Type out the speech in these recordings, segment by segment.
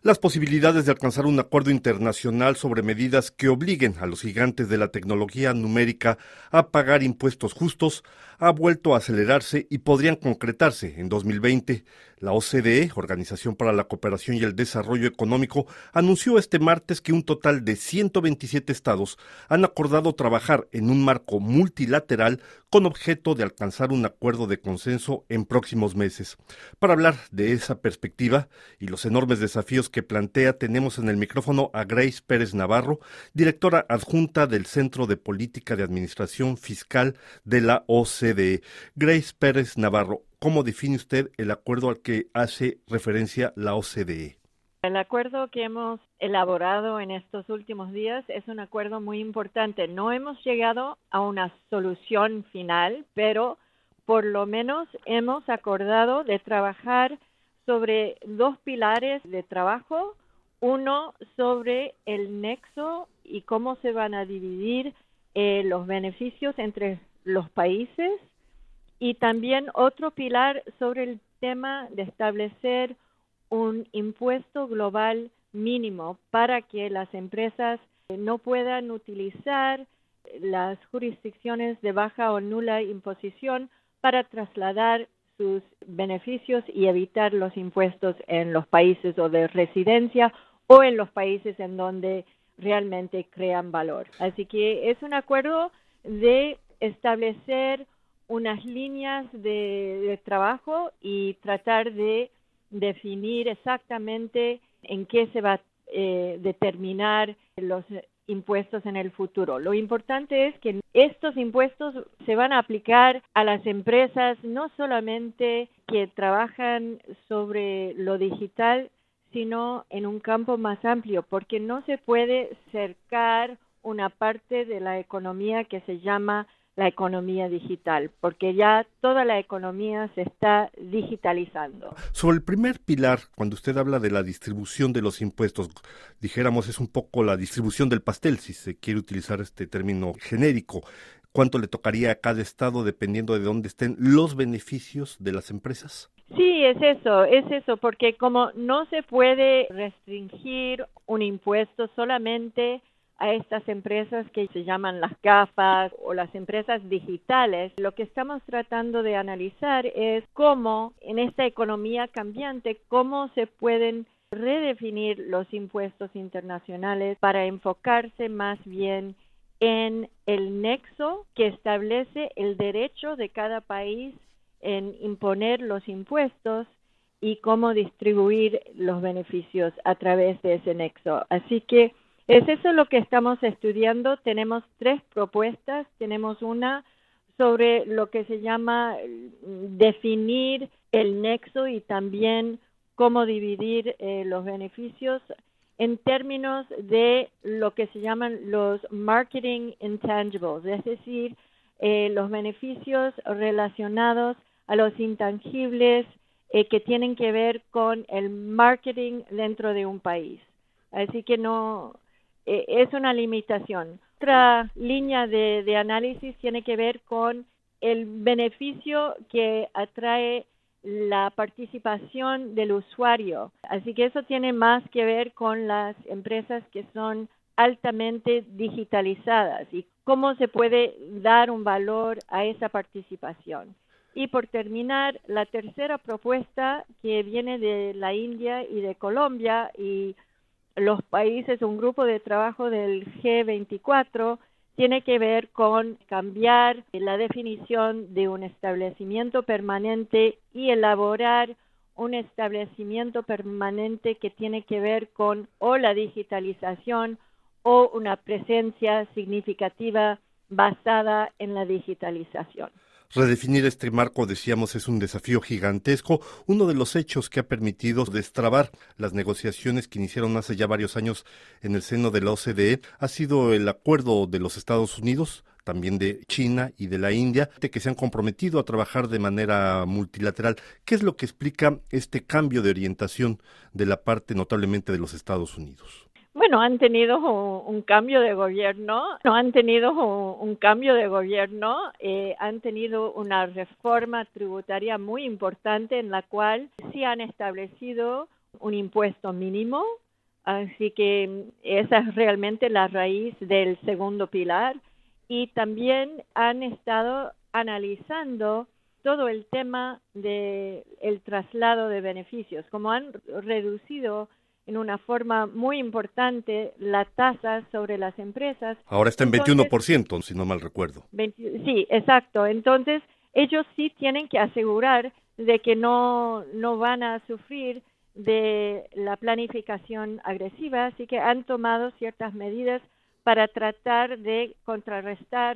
Las posibilidades de alcanzar un acuerdo internacional sobre medidas que obliguen a los gigantes de la tecnología numérica a pagar impuestos justos ha vuelto a acelerarse y podrían concretarse en 2020. La OCDE, Organización para la Cooperación y el Desarrollo Económico, anunció este martes que un total de 127 estados han acordado trabajar en un marco multilateral con objeto de alcanzar un acuerdo de consenso en próximos meses. Para hablar de esa perspectiva y los enormes desafíos que plantea, tenemos en el micrófono a Grace Pérez Navarro, directora adjunta del Centro de Política de Administración Fiscal de la OCDE. Grace Pérez Navarro, ¿cómo define usted el acuerdo al que hace referencia la OCDE? El acuerdo que hemos elaborado en estos últimos días es un acuerdo muy importante. No hemos llegado a una solución final, pero por lo menos hemos acordado de trabajar sobre dos pilares de trabajo. Uno sobre el nexo y cómo se van a dividir los beneficios entre los países, y también otro pilar sobre el tema de establecer un impuesto global mínimo para que las empresas no puedan utilizar las jurisdicciones de baja o nula imposición para trasladar sus beneficios y evitar los impuestos en los países o de residencia o en los países en donde realmente crean valor. Así que es un acuerdo de establecer unas líneas de trabajo y tratar de definir exactamente en qué se va a determinar los impuestos en el futuro. Lo importante es que estos impuestos se van a aplicar a las empresas no solamente que trabajan sobre lo digital, sino en un campo más amplio, porque no se puede cercar una parte de la economía que se llama la economía digital, porque ya toda la economía se está digitalizando. Sobre el primer pilar, cuando usted habla de la distribución de los impuestos, dijéramos es un poco la distribución del pastel, si se quiere utilizar este término genérico. ¿Cuánto le tocaría a cada estado dependiendo de dónde estén los beneficios de las empresas? Sí, es eso, porque como no se puede restringir un impuesto solamente a estas empresas que se llaman las GAFAs o las empresas digitales, lo que estamos tratando de analizar es cómo en esta economía cambiante, cómo se pueden redefinir los impuestos internacionales para enfocarse más bien en el nexo que establece el derecho de cada país en imponer los impuestos y cómo distribuir los beneficios a través de ese nexo. Así que es eso lo que estamos estudiando. Tenemos 3 propuestas. Tenemos una sobre lo que se llama definir el nexo y también cómo dividir los beneficios en términos de lo que se llaman los marketing intangibles, es decir, los beneficios relacionados a los intangibles que tienen que ver con el marketing dentro de un país. Así que no es una limitación. Otra línea de análisis tiene que ver con el beneficio que atrae la participación del usuario. Así que eso tiene más que ver con las empresas que son altamente digitalizadas y cómo se puede dar un valor a esa participación. Y por terminar, la tercera propuesta que viene de la India y de Colombia y los países, un grupo de trabajo del G24, tiene que ver con cambiar la definición de un establecimiento permanente y elaborar un establecimiento permanente que tiene que ver con o la digitalización o una presencia significativa basada en la digitalización. Redefinir este marco, decíamos, es un desafío gigantesco. Uno de los hechos que ha permitido destrabar las negociaciones que iniciaron hace ya varios años en el seno de la OCDE ha sido el acuerdo de los Estados Unidos, también de China y de la India, que se han comprometido a trabajar de manera multilateral. ¿Qué es lo que explica este cambio de orientación de la parte notablemente de los Estados Unidos? Bueno, han tenido un cambio de gobierno, han tenido una reforma tributaria muy importante en la cual sí han establecido un impuesto mínimo, así que esa es realmente la raíz del segundo pilar. Y también han estado analizando todo el tema del traslado de beneficios, como han reducido en una forma muy importante la tasa sobre las empresas. Ahora está en Entonces, 21%, si no mal recuerdo. Sí, exacto. Entonces, ellos sí tienen que asegurar de que no van a sufrir de la planificación agresiva, así que han tomado ciertas medidas para tratar de contrarrestar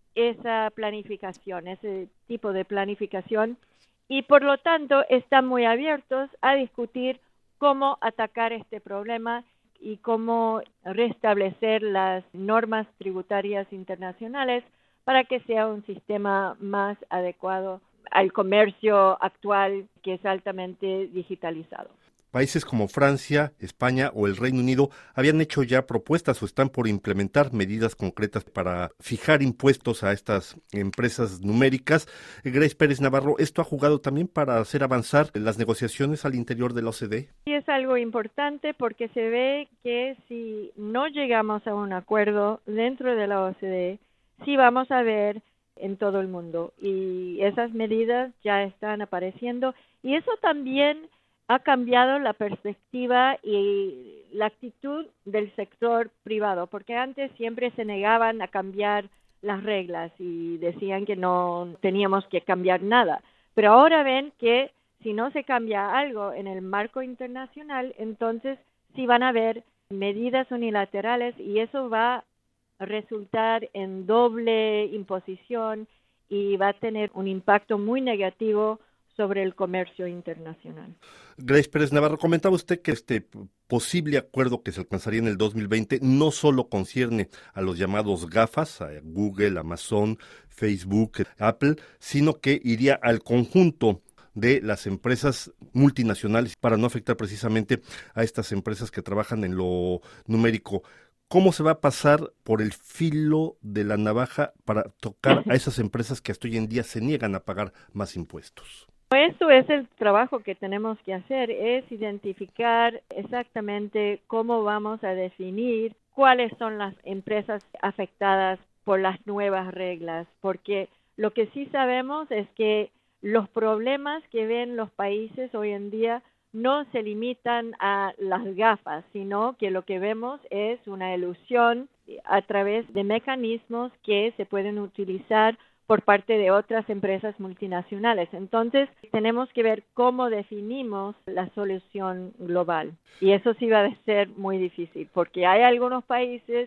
esa planificación, ese tipo de planificación, y por lo tanto están muy abiertos a discutir cómo atacar este problema y cómo restablecer las normas tributarias internacionales para que sea un sistema más adecuado al comercio actual, que es altamente digitalizado. Países como Francia, España o el Reino Unido habían hecho ya propuestas o están por implementar medidas concretas para fijar impuestos a estas empresas numéricas. Grace Pérez Navarro, ¿esto ha jugado también para hacer avanzar las negociaciones al interior de la OCDE? Sí, es algo importante porque se ve que si no llegamos a un acuerdo dentro de la OCDE, sí vamos a ver en todo el mundo, y esas medidas ya están apareciendo, y eso también ha cambiado la perspectiva y la actitud del sector privado, porque antes siempre se negaban a cambiar las reglas y decían que no teníamos que cambiar nada, pero ahora ven que si no se cambia algo en el marco internacional, entonces sí van a haber medidas unilaterales y eso va a resultar en doble imposición y va a tener un impacto muy negativo sobre el comercio internacional. Grace Pérez Navarro, comentaba usted que este posible acuerdo que se alcanzaría en el 2020 no solo concierne a los llamados GAFAs, a Google, Amazon, Facebook, Apple, sino que iría al conjunto de las empresas multinacionales para no afectar precisamente a estas empresas que trabajan en lo numérico. ¿Cómo se va a pasar por el filo de la navaja para tocar a esas empresas que hasta hoy en día se niegan a pagar más impuestos? Eso es el trabajo que tenemos que hacer, es identificar exactamente cómo vamos a definir cuáles son las empresas afectadas por las nuevas reglas, porque lo que sí sabemos es que los problemas que ven los países hoy en día no se limitan a las gafas, sino que lo que vemos es una elusión a través de mecanismos que se pueden utilizar por parte de otras empresas multinacionales. Entonces, tenemos que ver cómo definimos la solución global. Y eso sí va a ser muy difícil, porque hay algunos países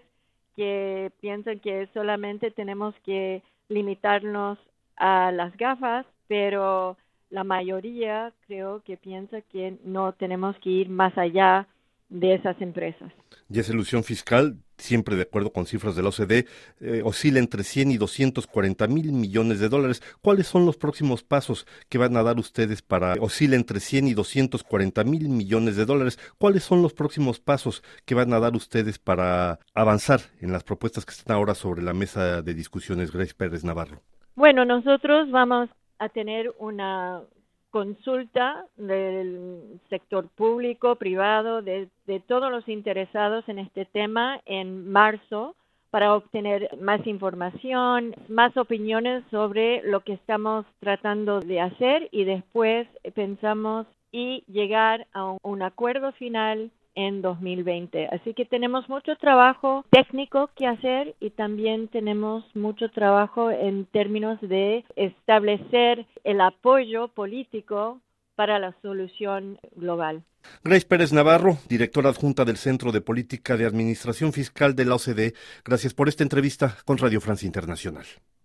que piensan que solamente tenemos que limitarnos a las gafas, pero la mayoría creo que piensa que no tenemos que ir más allá de esas empresas. Y esa elusión fiscal, siempre de acuerdo con cifras de la OCDE, oscila entre 100 y 240 mil millones de dólares. ¿Cuáles son los próximos pasos que van a dar ustedes para oscila entre 100 y 240 mil millones de dólares? ¿Cuáles son los próximos pasos que van a dar ustedes para avanzar en las propuestas que están ahora sobre la mesa de discusiones, Grace Pérez Navarro? Bueno, nosotros vamos a tener una consulta del sector público, privado, de todos los interesados en este tema en marzo para obtener más información, más opiniones sobre lo que estamos tratando de hacer y después pensamos y llegar a un acuerdo final en 2020. Así que tenemos mucho trabajo técnico que hacer y también tenemos mucho trabajo en términos de establecer el apoyo político para la solución global. Grace Pérez Navarro, directora adjunta del Centro de Política de Administración Fiscal de la OCDE, gracias por esta entrevista con Radio Francia Internacional.